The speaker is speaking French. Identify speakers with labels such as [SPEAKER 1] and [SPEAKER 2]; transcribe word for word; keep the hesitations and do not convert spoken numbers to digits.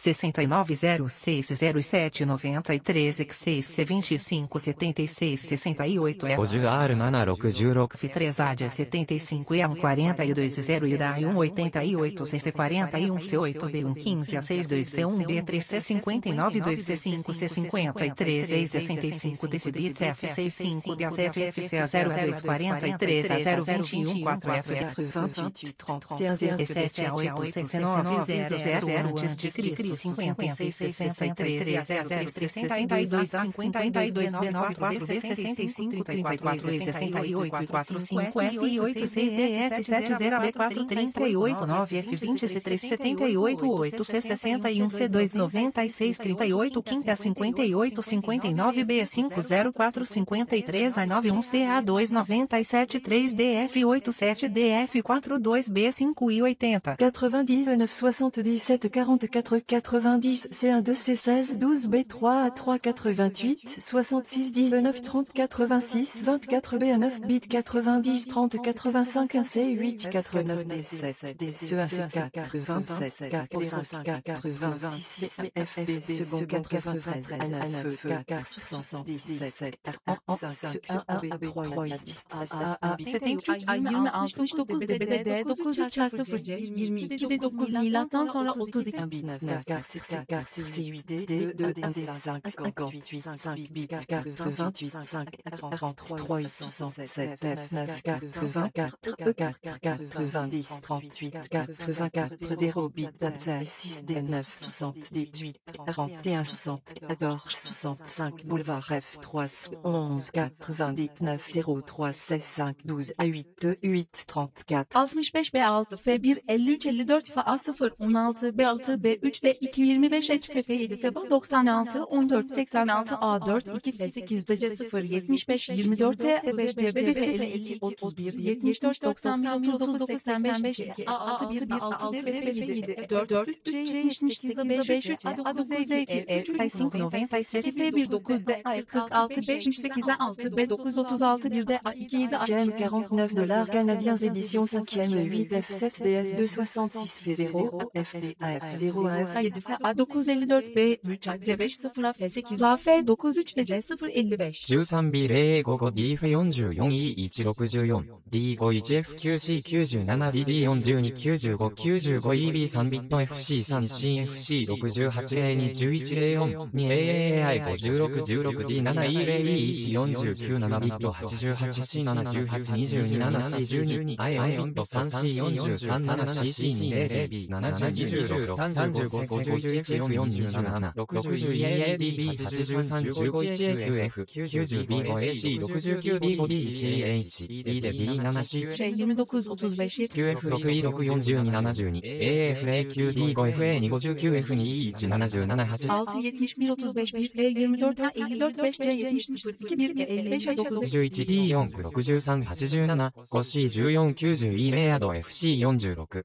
[SPEAKER 1] sessenta e nove zero seis zero sete noventa e três X C vinte e cinco setenta e seis sessenta e oito E
[SPEAKER 2] ごじゅうアールななろくじゅうろく
[SPEAKER 1] F três A D setenta e cinco E um quarenta e dois zero I D A um oitenta e oito C C quarenta e um C oito B um quinze A sessenta e dois C um B três C cinquenta e nove dois C cinco C cinquenta e três E sessenta e cinco Decibit F sessenta e cinco D A F F C A zero dois quarenta e três A zero vinte e um quatro F
[SPEAKER 3] quatre-vingt-huit trente et un zero
[SPEAKER 1] sete A oito sessenta e nove zero zero antes de Cristo cinquenta e seis sessenta e três E A zero três sessenta e dois cinquenta e dois B nove quatro B sessenta e cinco trinta e quatro E sessenta e oito quatro cinco F oito seis D F sete zero B quatro trinta e oito nove F vinte C três setenta e oito oito C sessenta e um C dois noventa e seis trinta e oito quinze A cinquenta e oito cinquenta e nove B cinco zero quatro cinquenta e três A noventa e um C A dois noventa e sete três D F oitenta e sete D F quarenta e dois B cinco e oitenta
[SPEAKER 3] quatre-vingt-dix-neuf soixante-dix-sept quarante-quatre quatre-vingt-dix C un deux C seize douze B trois A trois quatre-vingt-huit soixante-six dix-neuf trente quatre-vingt-six vingt-quatre B neuf bit quatre-vingt-dix trente quatre-vingt-cinq un C huit quatre-vingt-neuf D sept D C un C quatre vingt-sept quatre-cinq quatre-vingt-six C F B second quatre-vingt-treize A neuf quatre soixante-dix-sept R cinq un A B trois A A
[SPEAKER 4] yirmi altmış dokuz D B D D dokuz üç A sıfır C yirmi iki D dokuz milattan sonra otuz iki
[SPEAKER 3] C huit D deux D cinq cinquante-huit cinq bit quatre-vingt-huit cinq quarante-trois soixante-sept F neuf quatre-vingt-quatre E quatre quatre-vingt-dix trente-huit quatre-vingt-quatre zéro bit six D neuf soixante-dix-huit quarante et un soixante-quatorze soixante-cinq boulevard F trois onze quatre-vingt-dix-neuf zéro trois seize cinq douze A huit deux huit trente-quatre
[SPEAKER 4] altmış beş B altı F bir elli üç elli dört F A sıfır on altı B altı B üç D iki yirmi beş H F yedi F doksan altı on dört seksen altı A dört iki F sekiz D C sıfır yetmiş beş yirmi dört T beş C B F elli iki otuz bir yetmiş dört doksan bir otuz dokuz seksen beş iki A altı bir B altı D B F yedi dört dört üç C yetmiş sekiz beş üç A dokuz E iki E üç cinco noventa e sete F bir dokuz D A kırk altı beş sekiz altı B dokuz otuz altı bir D A iki yedi A
[SPEAKER 3] Gem quarante-neuf dollars canadiens édition cinquième huit F sept D F deux soixante-six F zéro F D A F zéro un F
[SPEAKER 4] yedi F A dokuz elli dört B üç A C beş sıfır A F sekiz A F dokuz üç D C sıfır elli beş
[SPEAKER 2] じゅうさんビゼロごご D Fよんじゅうよん Eいちろくよん DごいちFきゅうCきゅうじゅうなな D Dよんじゅうにきゅうじゅうご きゅうじゅうご E Bさん ビット F Cさん C F Cろくはちゼロにじゅういちゼロよん に エーエーアイごじゅうろくじゅうろく Dなな Eゼロ Eいちよんきゅうななビット はちじゅうはち Cななじゅうはちにじゅうに なな Cじゅうに アイオンビット さん Cよんじゅうさん なな C C にゼロゼロ Bななじゅうにじゅうろく さんじゅうご ごじゅういち Fよんじゅうなな ろくじゅう E A D B はちじゅうさん じゅうご いち A きゅう F きゅうじゅう B ご A C ろくじゅうきゅう D ご D いち A H D で Bなな C
[SPEAKER 4] C yirmi dokuz otuz beş
[SPEAKER 2] きゅう F ろく E ろく よんじゅうに ななじゅうに A F A きゅう D ご F A に ごじゅうきゅう F に Eいち ななじゅうなな はち
[SPEAKER 4] altı yetmiş bir otuz beş bir F yirmi dört A elli dört beş C yetmiş sıfır iki bir G elli beş A dokuz
[SPEAKER 2] ろくじゅういち D よん ろくじゅうさん はちじゅうなな ご C じゅうよん きゅうじゅう E レアド F C よんじゅうろく